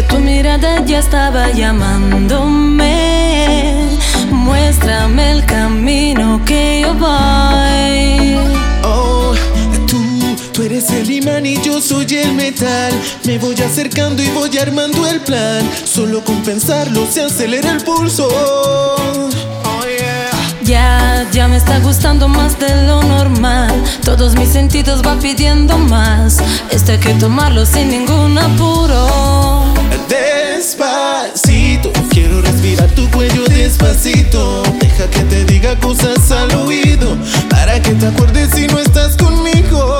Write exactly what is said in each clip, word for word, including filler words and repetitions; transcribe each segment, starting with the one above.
tu mirada ya estaba llamándome. Muéstrame el camino que yo voy. Oh, tú, tú eres el imán y yo soy el metal. Me voy acercando y voy armando el plan. Solo con pensarlo se acelera el pulso. Oh yeah. Ya, ya me está gustando más de lo normal. Todos mis sentidos va pidiendo más. Esto hay que tomarlo sin ningún apuro. Despacito, quiero respirar tu cuello despacito. Deja que te diga cosas al oído, para que te acuerdes si no estás conmigo.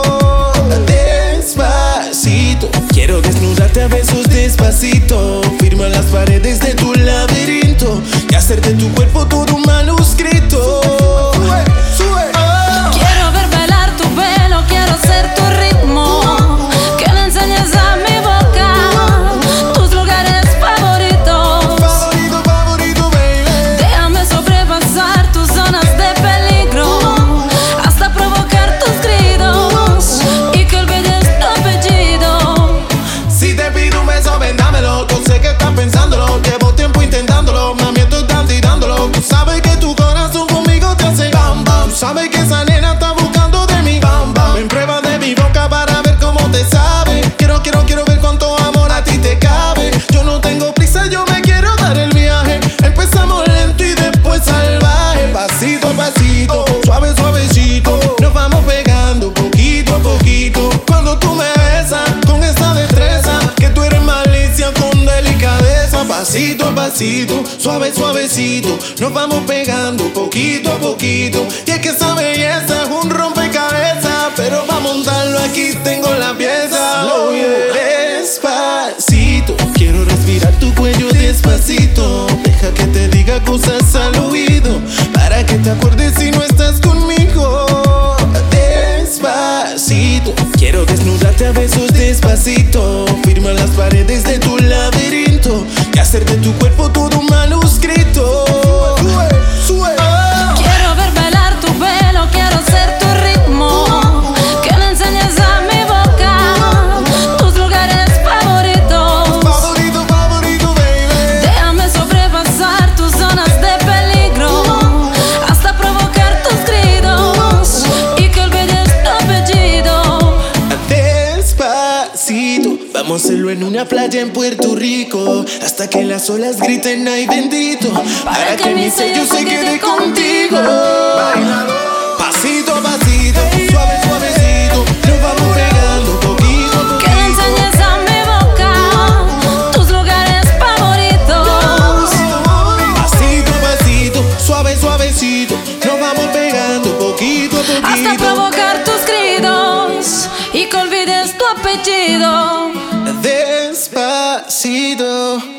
Despacito, quiero desnudarte a besos despacito. Firma las paredes de tu laberinto y hacer de tu cuerpo todo un manuscrito. Sube, sube. Oh. Quiero ver bailar tu pelo, quiero ser tu ritmo. Que me enseñes a mi boca tus lugares favoritos. Favorito, favorito, baby. Déjame sobrepasar tus zonas de peligro, hasta provocar tus gritos y que olvides tu apellido. Si te pido un beso, ven, dámelo. Yo sé que estás pensándolo, llevo tiempo intentándolo. Mami, estoy tan tirándolo. Tú sabes que tu corazón conmigo te hace bam bam. Tú sabes que esa nena está buscando de mí bam bam. Ven, prueba de mi boca para ver cómo te sabe. Quiero, quiero, quiero ver cuánto amor a ti te cabe. Yo no tengo prisa, yo me quiero dar el viaje. Empezamos lento y después salvaje. Pasito a pasito, suave, suavecito. Nos vamos pegando poquito a poquito. Cuando tú me besas con esa destreza, que tú eres malicia con delicadeza. Pasito a pasito, suave, suavecito. Nos vamos pegando poquito a poquito. Y es que esa belleza es un rompecabezas, pero para montarlo aquí tengo la pieza. Oh, yeah. Despacito, quiero respirar tu cuello despacito. Deja que te diga cosas al oído, para que te acuerdes si no estás conmigo. Despacito, quiero desnudarte a besos despacito. Firma las paredes de tu laberinto y hacer de tu cuerpo todo un manuscrito. Sube, sube. Oh. Quiero ver bailar tu pelo, quiero ser tu ritmo. Que me enseñes a mi boca tus lugares favoritos. Favorito, favorito, baby. Déjame sobrepasar tus zonas de peligro, hasta provocar tus gritos y que olvides tu apellido. Despacito, vamos a hacerlo en una playa en Puerto Rico, hasta que las olas griten ay bendito, para que mi sello se quede contigo. Pasito a pasito, suave, suavecito. Nos vamos pegando poquito a Que me poquito. enseñes a mi boca tus lugares favoritos. Pasito a pasito, suave, suavecito. Nos vamos pegando poquito a Hasta poquito. provocar tus gritos y que olvides tu apellido. Despacito.